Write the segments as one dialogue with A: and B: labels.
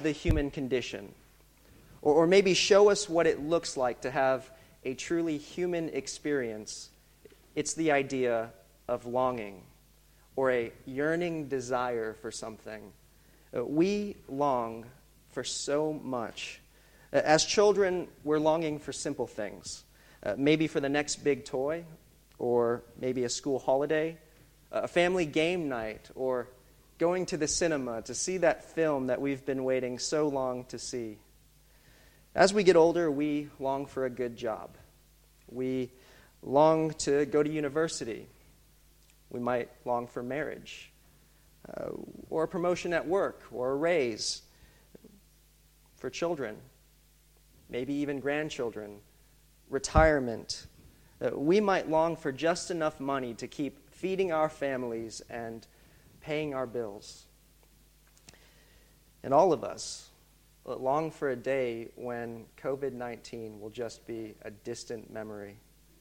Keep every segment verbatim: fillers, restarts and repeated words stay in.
A: the human condition, or, or maybe show us what it looks like to have a truly human experience, it's the idea of longing or a yearning desire for something. Uh, we long for so much. Uh, as children, we're longing for simple things, uh, maybe for the next big toy, or maybe a school holiday, a family game night, or going to the cinema to see that film that we've been waiting so long to see. As we get older, we long for a good job. We long to go to university. We might long for marriage, uh, or a promotion at work, or a raise. For children, maybe even grandchildren, retirement. Uh, we might long for just enough money to keep feeding our families and paying our bills. And all of us long for a day when covid nineteen will just be a distant memory.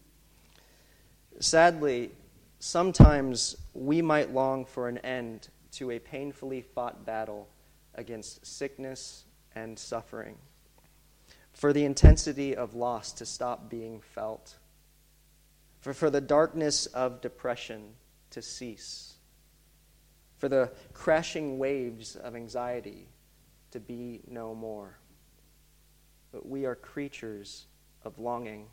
A: Sadly, sometimes we might long for an end to a painfully fought battle against sickness and suffering, for the intensity of loss to stop being felt, for, for the darkness of depression to cease, for the crashing waves of anxiety to be no more. But we are creatures of longing.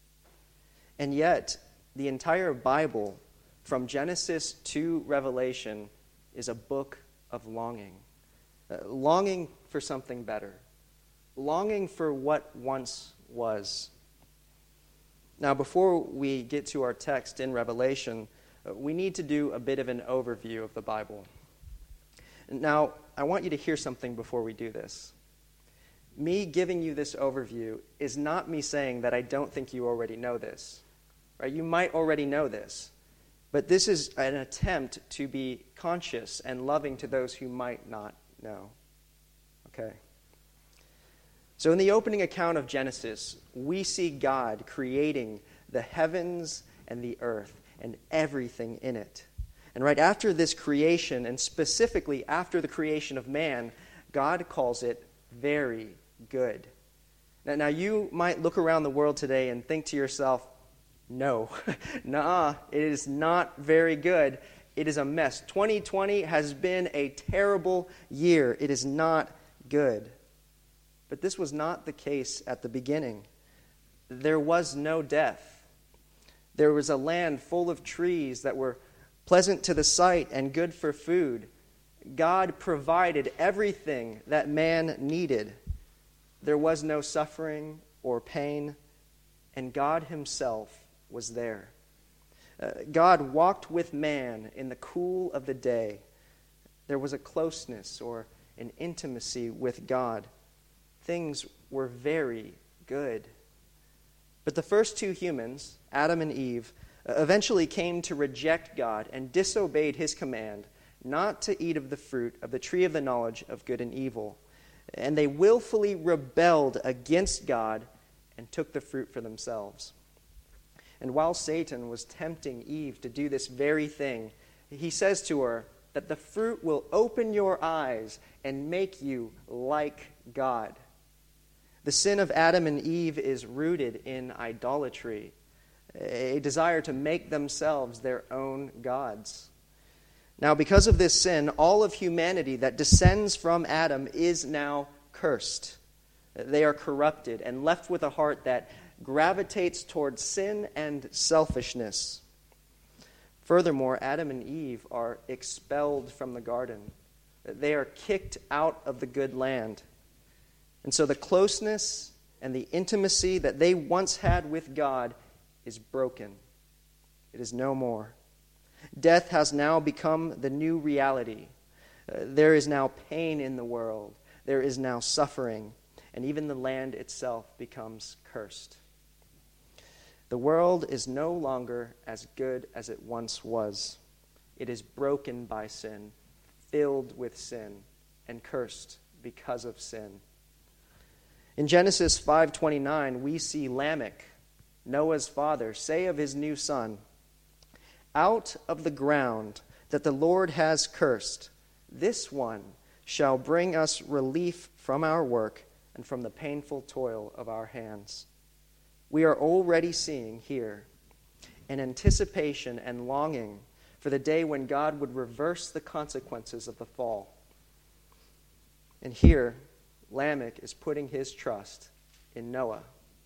A: And yet, the entire Bible, from Genesis to Revelation, is a book of longing. Uh, longing for something better. Longing for what once was. Now, before we get to our text in Revelation, uh, we need to do a bit of an overview of the Bible. Now, I want you to hear something before we do this. Me giving you this overview is not me saying that I don't think you already know this. Right? You might already know this. But this is an attempt to be conscious and loving to those who might not know. Okay. So in the opening account of Genesis, we see God creating the heavens and the earth and everything in it. And right after this creation, and specifically after the creation of man, God calls it very good. Now, now you might look around the world today and think to yourself, no, nah, it is not very good. It is a mess. twenty twenty has been a terrible year. It is not good. But this was not the case at the beginning. There was no death. There was a land full of trees that were pleasant to the sight and good for food. God provided everything that man needed. There was no suffering or pain, and God himself was there. Uh, God walked with man in the cool of the day. There was a closeness or an intimacy with God. Things were very good. But the first two humans, Adam and Eve, eventually came to reject God and disobeyed his command not to eat of the fruit of the tree of the knowledge of good and evil. And they willfully rebelled against God and took the fruit for themselves. And while Satan was tempting Eve to do this very thing, he says to her that the fruit will open your eyes and make you like God. The sin of Adam and Eve is rooted in idolatry, a desire to make themselves their own gods. Now, because of this sin, all of humanity that descends from Adam is now cursed. They are corrupted and left with a heart that gravitates towards sin and selfishness. Furthermore, Adam and Eve are expelled from the garden. They are kicked out of the good land. And so the closeness and the intimacy that they once had with God is broken. It is no more. Death has now become the new reality. Uh, there is now pain in the world. There is now suffering. And even the land itself becomes cursed. The world is no longer as good as it once was. It is broken by sin, filled with sin, and cursed because of sin. In Genesis five twenty-nine, we see Lamech, Noah's father, say of his new son, "Out of the ground that the Lord has cursed, this one shall bring us relief from our work and from the painful toil of our hands. We are already seeing here an anticipation and longing for the day when God would reverse the consequences of the fall. And here, Lamech is putting his trust in Noah.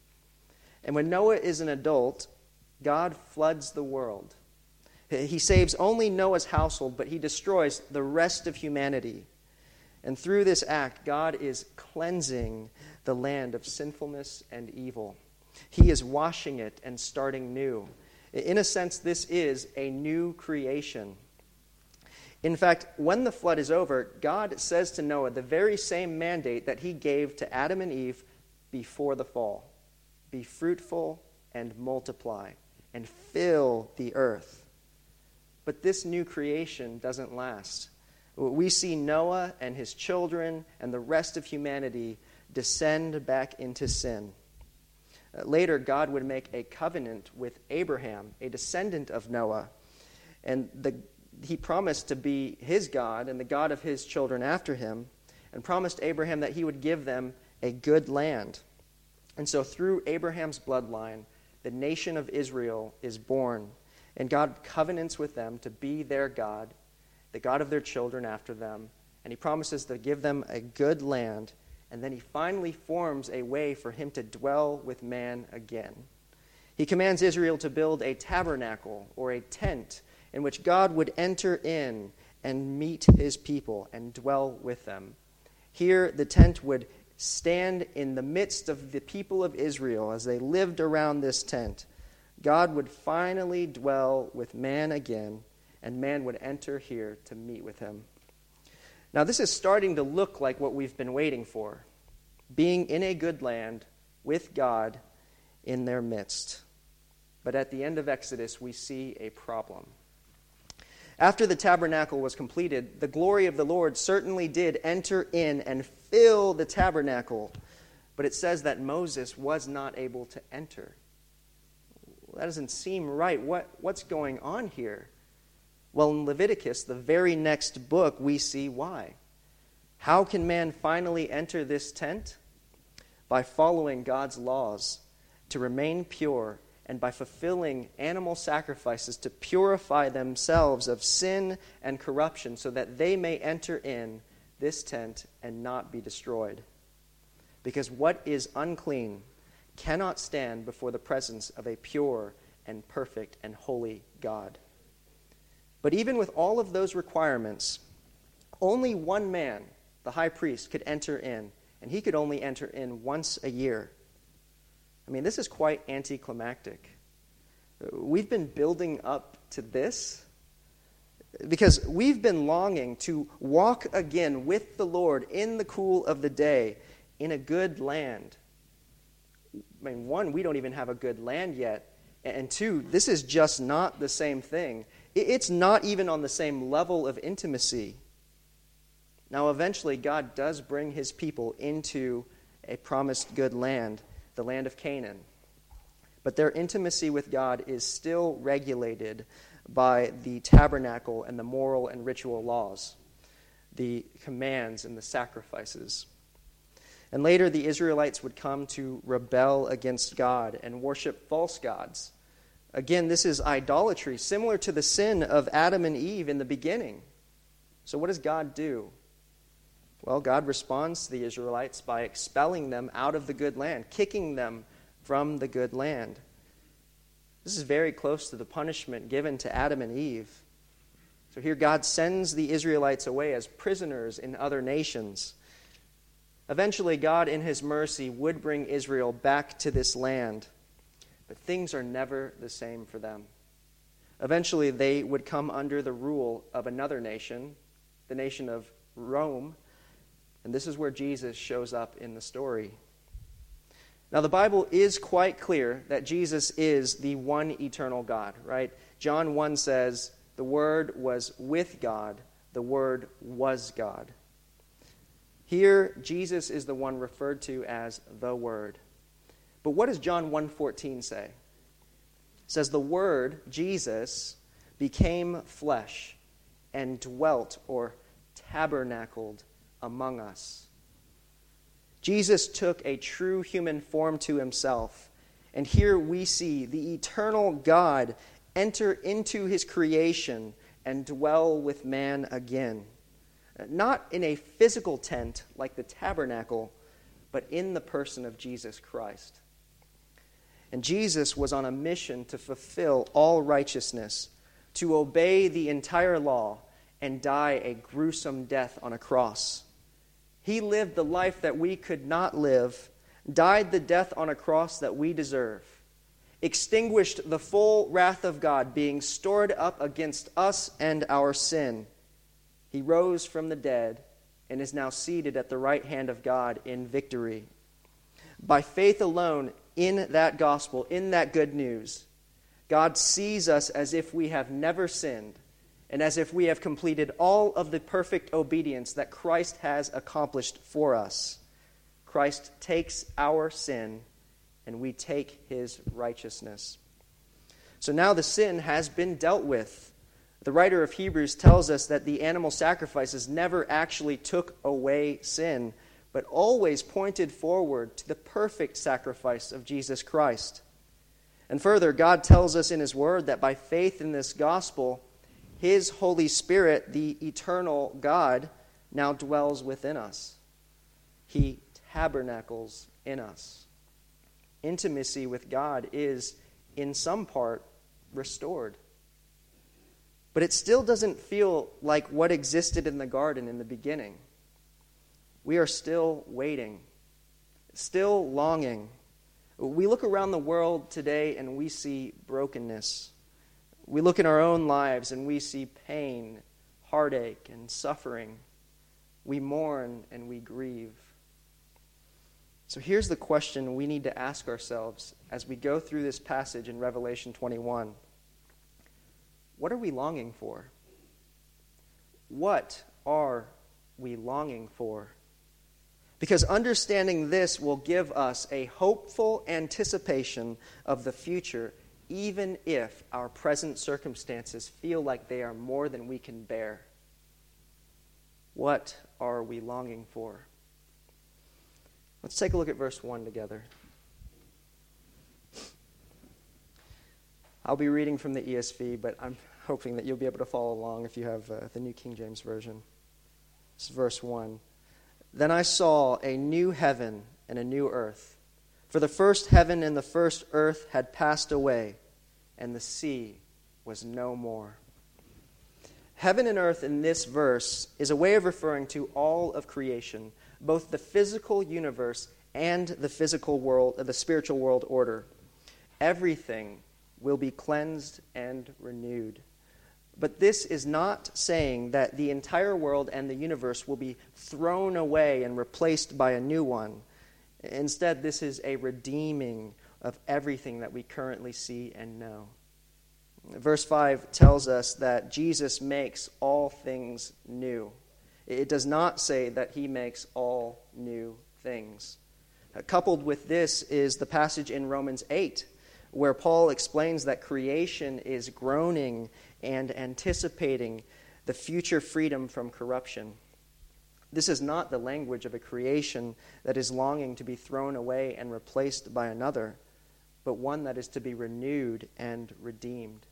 A: And when Noah is an adult, God floods the world. He saves only Noah's household, but he destroys the rest of humanity. And through this act, God is cleansing the land of sinfulness and evil. He is washing it and starting new. In a sense, this is a new creation. In fact, when the flood is over, God says to Noah the very same mandate that he gave to Adam and Eve before the fall. Be fruitful and multiply and fill the earth. But this new creation doesn't last. We see Noah and his children and the rest of humanity descend back into sin. Later, God would make a covenant with Abraham, a descendant of Noah. And the, he promised to be his God and the God of his children after him, and promised Abraham that he would give them a good land. And so through Abraham's bloodline, the nation of Israel is born, and God covenants with them to be their God, the God of their children after them, and he promises to give them a good land. And then he finally forms a way for him to dwell with man again. He commands Israel to build a tabernacle or a tent in which God would enter in and meet his people and dwell with them. Here, the tent would stand in the midst of the people of Israel as they lived around this tent. God would finally dwell with man again, and man would enter here to meet with him. Now, this is starting to look like what we've been waiting for, being in a good land with God in their midst. But at the end of Exodus, we see a problem. After the tabernacle was completed, the glory of the Lord certainly did enter in and fill the tabernacle, but it says that Moses was not able to enter. That doesn't seem right. What, what's going on here? Well, in Leviticus, the very next book, we see why. How can man finally enter this tent? By following God's laws to remain pure, and by fulfilling animal sacrifices to purify themselves of sin and corruption so that they may enter in this tent and not be destroyed. Because what is unclean cannot stand before the presence of a pure and perfect and holy God. But even with all of those requirements, only one man, the high priest, could enter in, and he could only enter in once a year. I mean, this is quite anticlimactic. We've been building up to this because we've been longing to walk again with the Lord in the cool of the day in a good land. I mean, one, we don't even have a good land yet. And two, this is just not the same thing. It's not even on the same level of intimacy. Now, eventually, God does bring his people into a promised good land, the land of Canaan. But their intimacy with God is still regulated by the tabernacle and the moral and ritual laws, the commands and the sacrifices. And later, the Israelites would come to rebel against God and worship false gods. Again, this is idolatry, similar to the sin of Adam and Eve in the beginning. So what does God do? Well, God responds to the Israelites by expelling them out of the good land, kicking them from the good land. This is very close to the punishment given to Adam and Eve. So here God sends the Israelites away as prisoners in other nations. Eventually, God, in his mercy, would bring Israel back to this land. But things are never the same for them. Eventually, they would come under the rule of another nation, the nation of Rome. And this is where Jesus shows up in the story. Now, the Bible is quite clear that Jesus is the one eternal God, right? John one says, the Word was with God, the Word was God. Here, Jesus is the one referred to as the Word. But what does John one fourteen say? It says, the Word, Jesus, became flesh and dwelt or tabernacled among us. Jesus took a true human form to himself, and here we see the eternal God enter into his creation and dwell with man again. Not in a physical tent like the tabernacle, but in the person of Jesus Christ. And Jesus was on a mission to fulfill all righteousness, to obey the entire law, and die a gruesome death on a cross. He lived the life that we could not live, died the death on a cross that we deserve, extinguished the full wrath of God being stored up against us and our sin. He rose from the dead and is now seated at the right hand of God in victory. By faith alone in that gospel, in that good news, God sees us as if we have never sinned and as if we have completed all of the perfect obedience that Christ has accomplished for us. Christ takes our sin and we take his righteousness. So now the sin has been dealt with. The writer of Hebrews tells us that the animal sacrifices never actually took away sin, but always pointed forward to the perfect sacrifice of Jesus Christ. And further, God tells us in his word that by faith in this gospel, his Holy Spirit, the eternal God, now dwells within us. He tabernacles in us. Intimacy with God is, in some part, restored. But it still doesn't feel like what existed in the garden in the beginning. We are still waiting, still longing. We look around the world today and we see brokenness. We look in our own lives and we see pain, heartache, and suffering. We mourn and we grieve. So here's the question we need to ask ourselves as we go through this passage in Revelation twenty-one. What are we longing for? What are we longing for? Because understanding this will give us a hopeful anticipation of the future, even if our present circumstances feel like they are more than we can bear. What are we longing for? Let's take a look at verse one together. I'll be reading from the E S V, but I'm hoping that you'll be able to follow along if you have uh, the New King James Version. This is verse one. Then I saw a new heaven and a new earth. For the first heaven and the first earth had passed away, and the sea was no more. Heaven and earth in this verse is a way of referring to all of creation, both the physical universe and the physical world, the spiritual world order. Everything will be cleansed and renewed. But this is not saying that the entire world and the universe will be thrown away and replaced by a new one. Instead, this is a redeeming of everything that we currently see and know. Verse five tells us that Jesus makes all things new. It does not say that he makes all new things. Uh, coupled with this is the passage in Romans eight, where Paul explains that creation is groaning and anticipating the future freedom from corruption. This is not the language of a creation that is longing to be thrown away and replaced by another, but one that is to be renewed and redeemed.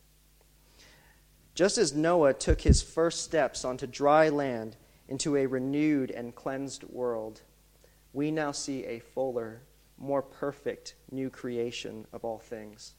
A: Just as Noah took his first steps onto dry land into a renewed and cleansed world, we now see a fuller, more perfect new creation of all things.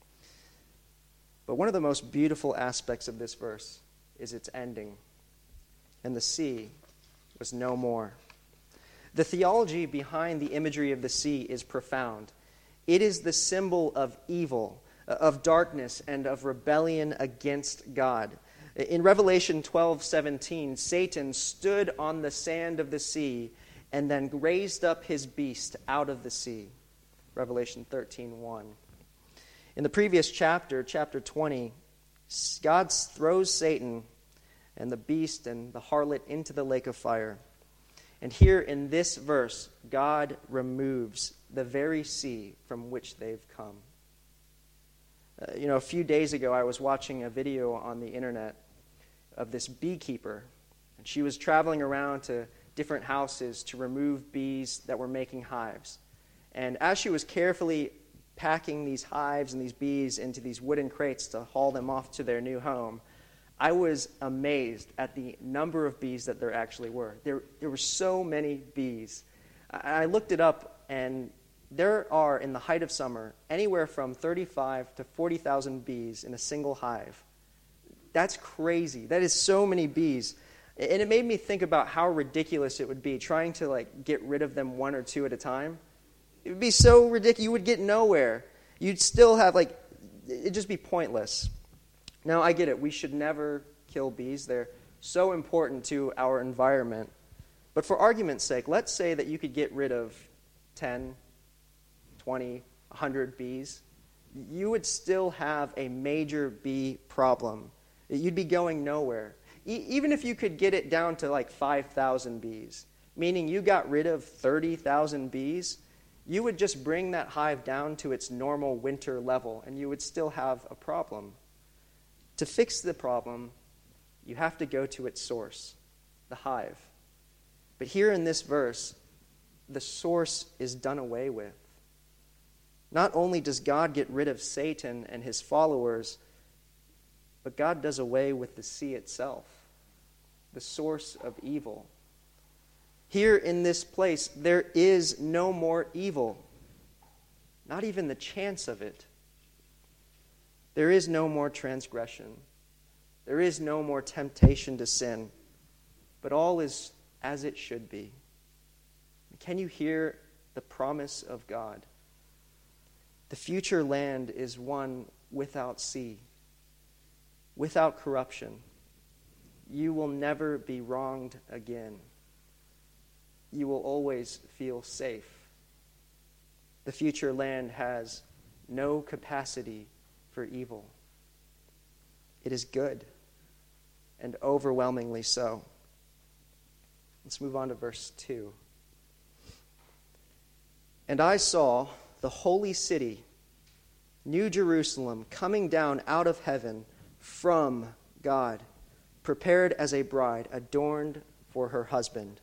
A: But one of the most beautiful aspects of this verse is its ending. And the sea was no more. The theology behind the imagery of the sea is profound. It is the symbol of evil, of darkness, and of rebellion against God. In Revelation twelve seventeen, Satan stood on the sand of the sea and then raised up his beast out of the sea. Revelation thirteen one. In the previous chapter, chapter twenty, God throws Satan and the beast and the harlot into the lake of fire. And here in this verse, God removes the very sea from which they've come. Uh, you know, a few days ago, I was watching a video on the internet of this beekeeper. And she was traveling around to different houses to remove bees that were making hives. And as she was carefully packing these hives and these bees into these wooden crates to haul them off to their new home, I was amazed at the number of bees that there actually were. There, there were so many bees. I, I looked it up, and there are, in the height of summer, anywhere from thirty-five to forty thousand bees in a single hive. That's crazy. That is so many bees. And it made me think about how ridiculous it would be trying to like get rid of them one or two at a time. It would be so ridiculous. You would get nowhere. You'd still have like, it'd just be pointless. Now, I get it. We should never kill bees. They're so important to our environment. But for argument's sake, let's say that you could get rid of ten, twenty, one hundred bees. You would still have a major bee problem. You'd be going nowhere. Even if you could get it down to like five thousand bees, meaning you got rid of thirty thousand bees, you would just bring that hive down to its normal winter level, and you would still have a problem. To fix the problem, you have to go to its source, the hive. But here in this verse, the source is done away with. Not only does God get rid of Satan and his followers, but God does away with the sea itself, the source of evil. Here in this place, there is no more evil, not even the chance of it. There is no more transgression. There is no more temptation to sin, but all is as it should be. Can you hear the promise of God? The future land is one without sea, without corruption. You will never be wronged again. You will always feel safe. The future land has no capacity for evil. It is good, and overwhelmingly so. Let's move on to verse two. And I saw the holy city, New Jerusalem, coming down out of heaven from God, prepared as a bride, adorned for her husband.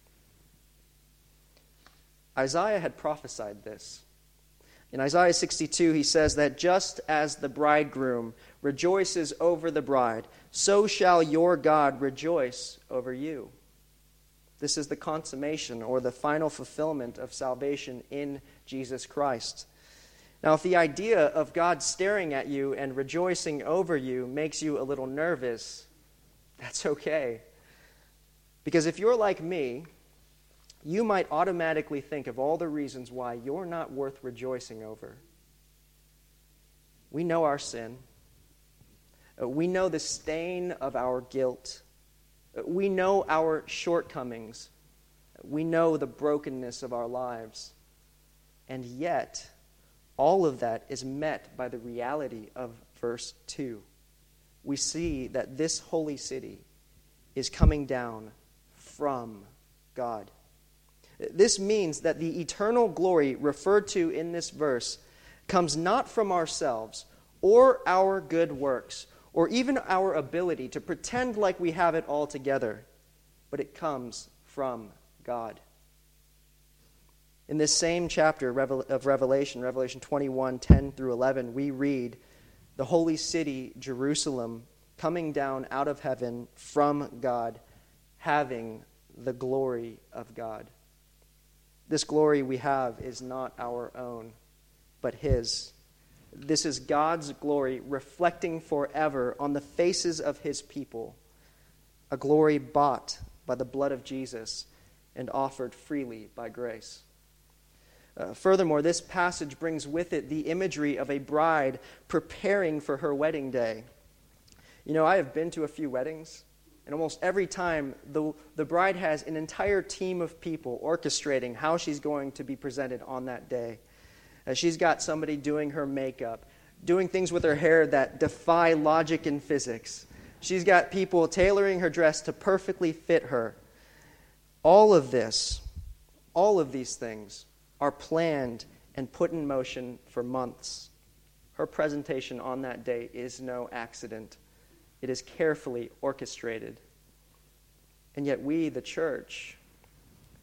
A: Isaiah had prophesied this. In Isaiah sixty-two, he says that just as the bridegroom rejoices over the bride, so shall your God rejoice over you. This is the consummation or the final fulfillment of salvation in Jesus Christ. Now, if the idea of God staring at you and rejoicing over you makes you a little nervous, that's okay. Because if you're like me, you might automatically think of all the reasons why you're not worth rejoicing over. We know our sin. We know the stain of our guilt. We know our shortcomings. We know the brokenness of our lives. And yet, all of that is met by the reality of verse two. We see that this holy city is coming down from God. This means that the eternal glory referred to in this verse comes not from ourselves or our good works or even our ability to pretend like we have it all together, but it comes from God. In this same chapter of Revelation, Revelation twenty-one, ten through eleven, we read, the holy city, Jerusalem, coming down out of heaven from God, having the glory of God. This glory we have is not our own, but His. This is God's glory reflecting forever on the faces of His people, a glory bought by the blood of Jesus and offered freely by grace. Uh, furthermore, this passage brings with it the imagery of a bride preparing for her wedding day. You know, I have been to a few weddings, and almost every time the, the bride has an entire team of people orchestrating how she's going to be presented on that day. Uh, she's got somebody doing her makeup, doing things with her hair that defy logic and physics. She's got people tailoring her dress to perfectly fit her. All of this, all of these things are planned and put in motion for months. Her presentation on that day is no accident. It is carefully orchestrated. And yet we, the church,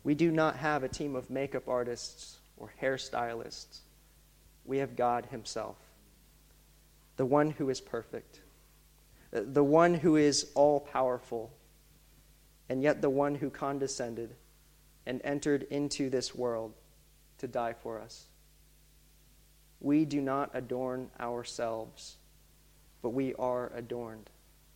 A: We do not have a team of makeup artists or hairstylists. We have God himself, the one who is perfect, the one who is all-powerful, and yet the one who condescended and entered into this world to die for us. We do not adorn ourselves, but we are adorned.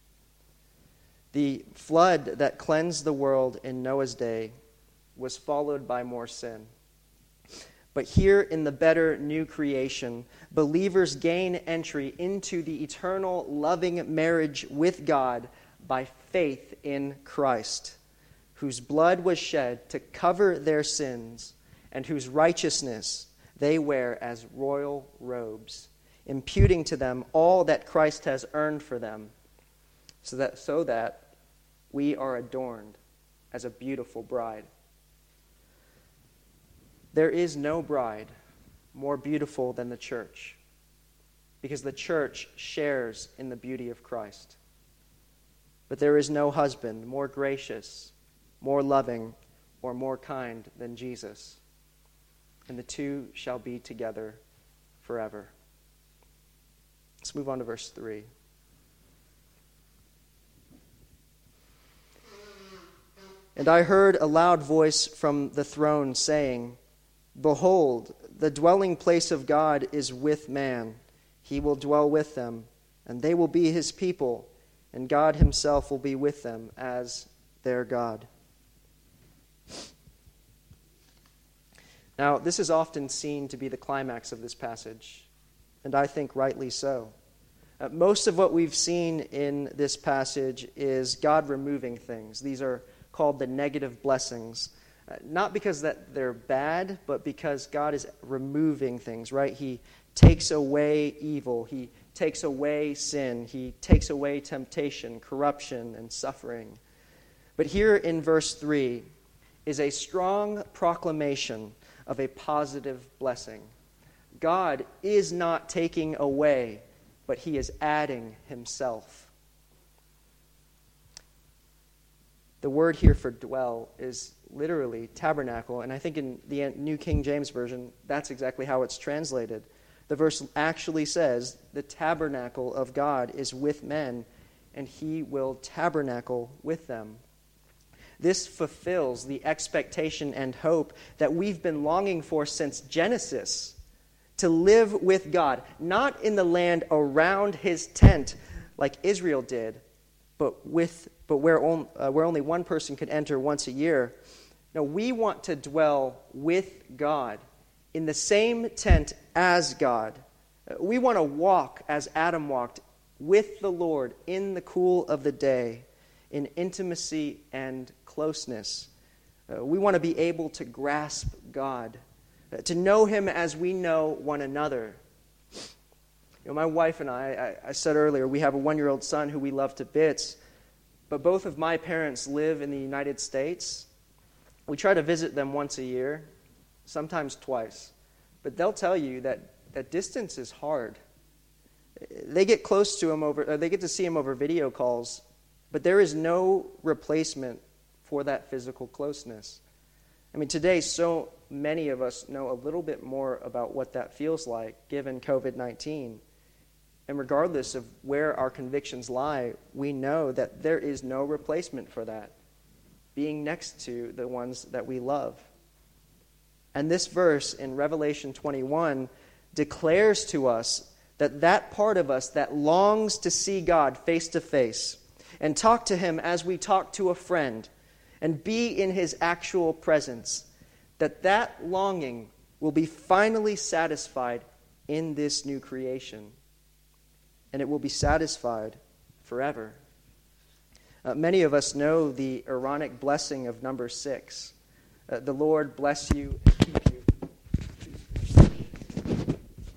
A: The flood that cleansed the world in Noah's day was followed by more sin. But here in the better new creation, believers gain entry into the eternal loving marriage with God by faith in Christ, whose blood was shed to cover their sins and whose righteousness they wear as royal robes, imputing to them all that Christ has earned for them, so that, so that we are adorned as a beautiful bride. There is no bride more beautiful than the church, because the church shares in the beauty of Christ. But there is no husband more gracious, more loving, or more kind than Jesus, and the two shall be together forever. Let's move on to verse three. And I heard a loud voice from the throne saying, Behold, the dwelling place of God is with man. He will dwell with them, and they will be his people, and God himself will be with them as their God. Now, this is often seen to be the climax of this passage, and I think rightly so. Uh, most of what we've seen in this passage is God removing things. These are called the negative blessings. Uh, not because that they're bad, but because God is removing things, right? He takes away evil. He takes away sin. He takes away temptation, corruption, and suffering. But here in verse three is a strong proclamation of a positive blessing. God is not taking away, but he is adding himself. The word here for dwell is literally tabernacle, and I think in the New King James Version, that's exactly how it's translated. The verse actually says, the tabernacle of God is with men, and he will tabernacle with them. This fulfills the expectation and hope that we've been longing for since Genesis, to live with God, not in the land around his tent like Israel did, but with but where, on, uh, where only one person could enter once a year. No, we want to dwell with God in the same tent as God. We want to walk as Adam walked with the Lord in the cool of the day, in intimacy and closeness. Uh, we want to be able to grasp God, uh, to know him as we know one another. You know, my wife and I, I, I said earlier, we have a one-year-old son who we love to bits, but both of my parents live in the United States. We try to visit them once a year, sometimes twice, but they'll tell you that, that distance is hard. They get close to him over, or they get to see him over video calls, but there is no replacement for that physical closeness. I mean, today, so many of us know a little bit more about what that feels like, given covid nineteen. And regardless of where our convictions lie, we know that there is no replacement for that, being next to the ones that we love. And this verse in Revelation twenty-one declares to us that that part of us that longs to see God face to face and talk to him as we talk to a friend and be in his actual presence, that that longing will be finally satisfied in this new creation. And it will be satisfied forever. Uh, many of us know the Aaronic blessing of number six. Uh, the Lord bless you and keep you.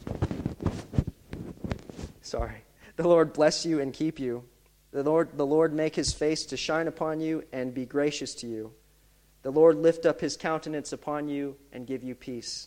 A: Sorry. The Lord bless you and keep you. The Lord, the Lord make his face to shine upon you and be gracious to you. The Lord lift up his countenance upon you and give you peace.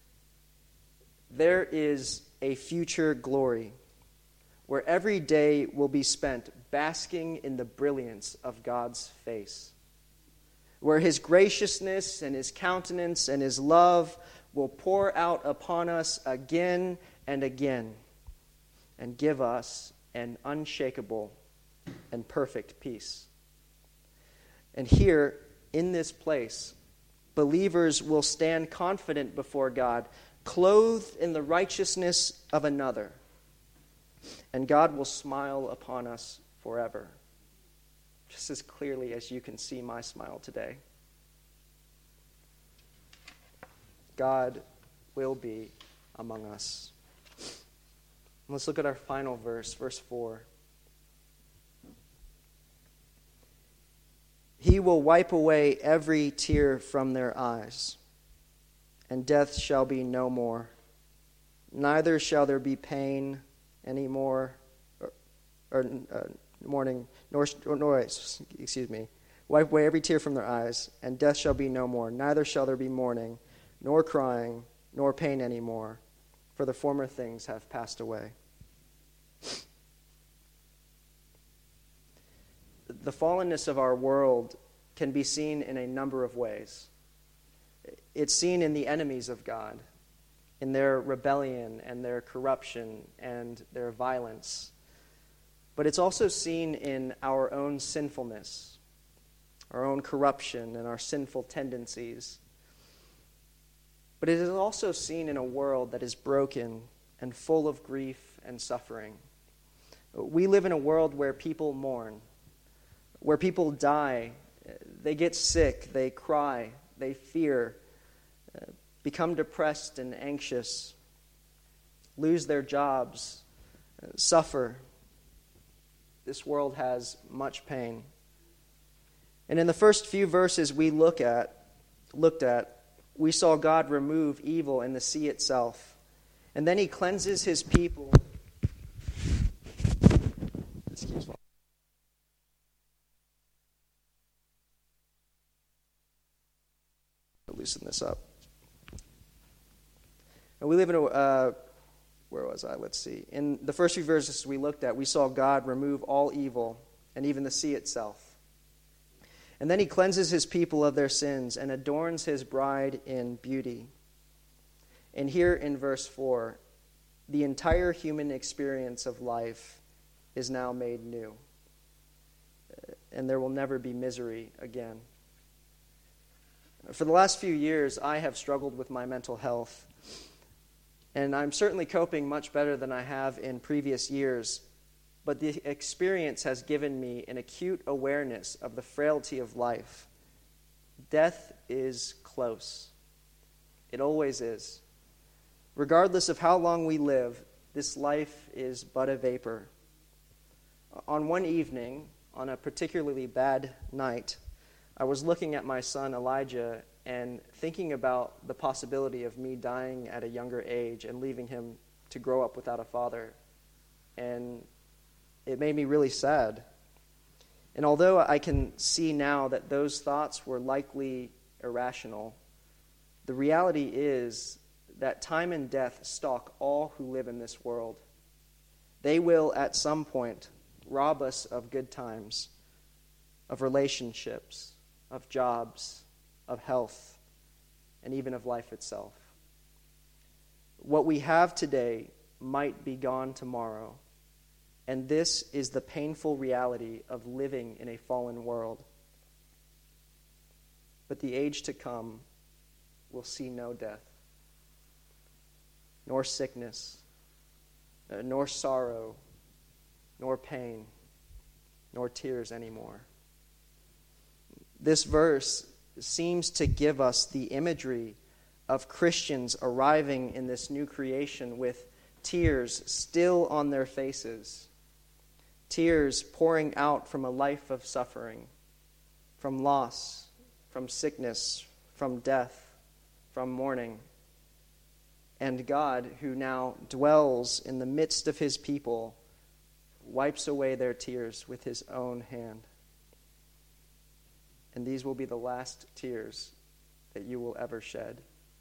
A: There is a future glory where every day will be spent basking in the brilliance of God's face. where his graciousness and his countenance and his love will pour out upon us again and again and give us an unshakable and perfect peace. And here, in this place, believers will stand confident before God, clothed in the righteousness of another, and God will smile upon us forever, just as clearly as you can see my smile today. God will be among us. Let's look at our final verse, verse four. He will wipe away every tear from their eyes, and death shall be no more. Neither shall there be pain any more, or, or uh, mourning, nor, or noise, excuse me. Wipe away every tear from their eyes, and death shall be no more. Neither shall there be mourning, nor crying, nor pain any more, for the former things have passed away. The fallenness of our world can be seen in a number of ways. It's seen in the enemies of God, in their rebellion and their corruption and their violence. But it's also seen in our own sinfulness, our own corruption and our sinful tendencies. But it is also seen in a world that is broken and full of grief and suffering. We live in a world where people mourn, where people die, they get sick, they cry, they fear, uh, become depressed and anxious, lose their jobs, uh, suffer. This world has much pain. And in the first few verses we look at, looked at, we saw God remove evil in the sea itself. And then he cleanses his people. Excuse me. Loosen this up. And we live in a, uh, where was I? Let's see. In the first few verses we looked at, we saw God remove all evil and even the sea itself. And then he cleanses his people of their sins and adorns his bride in beauty. And here in verse four, the entire human experience of life is now made new. And there will never be misery again. For the last few years, I have struggled with my mental health. And I'm certainly coping much better than I have in previous years. But the experience has given me an acute awareness of the frailty of life. Death is close. It always is. Regardless of how long we live, this life is but a vapor. On one evening, on a particularly bad night, I was looking at my son Elijah and thinking about the possibility of me dying at a younger age and leaving him to grow up without a father. And it made me really sad. And although I can see now that those thoughts were likely irrational, the reality is that time and death stalk all who live in this world. They will, at some point, rob us of good times, of relationships, of jobs, of health, and even of life itself. What we have today might be gone tomorrow, and this is the painful reality of living in a fallen world. But the age to come will see no death, nor sickness, uh, nor sorrow, nor pain, nor tears anymore. This verse seems to give us the imagery of Christians arriving in this new creation with tears still on their faces, tears pouring out from a life of suffering, from loss, from sickness, from death, from mourning. And God, who now dwells in the midst of his people, wipes away their tears with his own hand. And these will be the last tears that you will ever shed.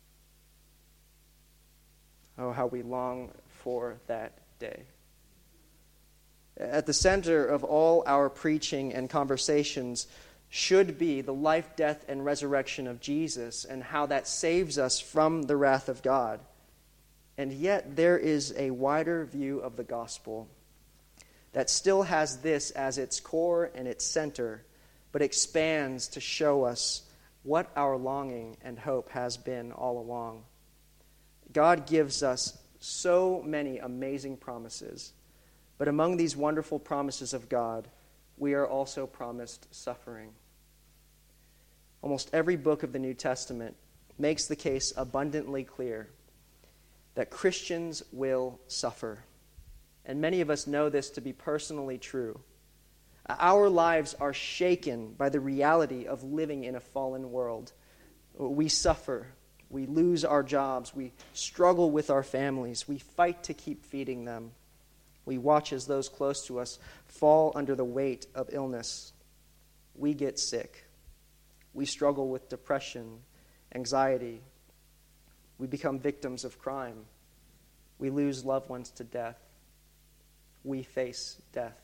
A: Oh, how we long for that day. At the center of all our preaching and conversations should be the life, death, and resurrection of Jesus and how that saves us from the wrath of God. And yet there is a wider view of the gospel that still has this as its core and its center, but expands to show us what our longing and hope has been all along. God gives us so many amazing promises, but among these wonderful promises of God, we are also promised suffering. Almost every book of the New Testament makes the case abundantly clear that Christians will suffer. And many of us know this to be personally true. Our lives are shaken by the reality of living in a fallen world. We suffer. We lose our jobs. We struggle with our families. We fight to keep feeding them. We watch as those close to us fall under the weight of illness. We get sick. We struggle with depression, anxiety. We become victims of crime. We lose loved ones to death. We face death.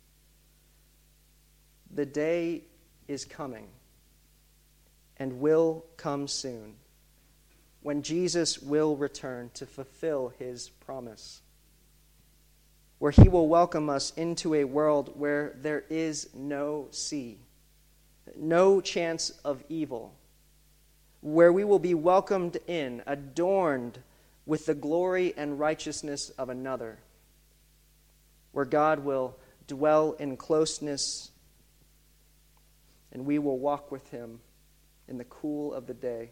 A: The day is coming and will come soon when Jesus will return to fulfill his promise, where he will welcome us into a world where there is no sea, no chance of evil, where we will be welcomed in, adorned with the glory and righteousness of another, where God will dwell in closeness and we will walk with him in the cool of the day,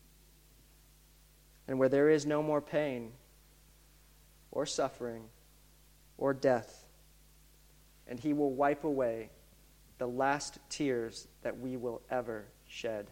A: and where there is no more pain or suffering or death, and he will wipe away the last tears that we will ever shed.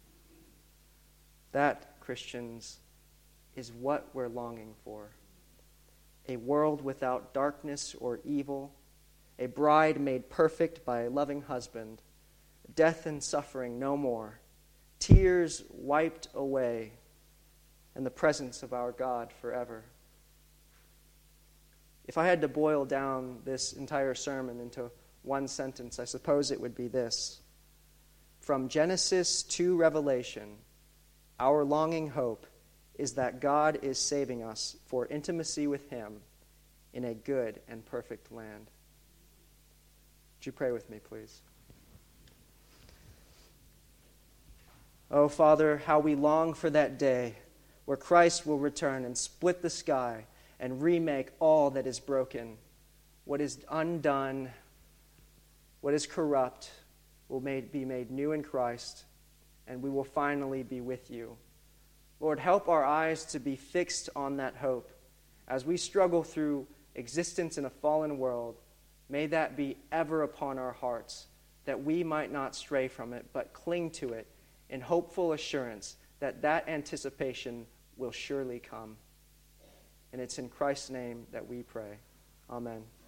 A: That, Christians, is what we're longing for. A world without darkness or evil, a bride made perfect by a loving husband, death and suffering no more, tears wiped away, and the presence of our God forever. If I had to boil down this entire sermon into one sentence, I suppose it would be this: from Genesis to Revelation, our longing hope is that God is saving us for intimacy with him in a good and perfect land. Would you pray with me, please? Oh, Father, how we long for that day where Christ will return and split the sky and remake all that is broken. What is undone, what is corrupt, will made, be made new in Christ, and we will finally be with you. Lord, help our eyes to be fixed on that hope. As we struggle through existence in a fallen world, may that be ever upon our hearts, that we might not stray from it, but cling to it in hopeful assurance that that anticipation will surely come. And it's in Christ's name that we pray. Amen.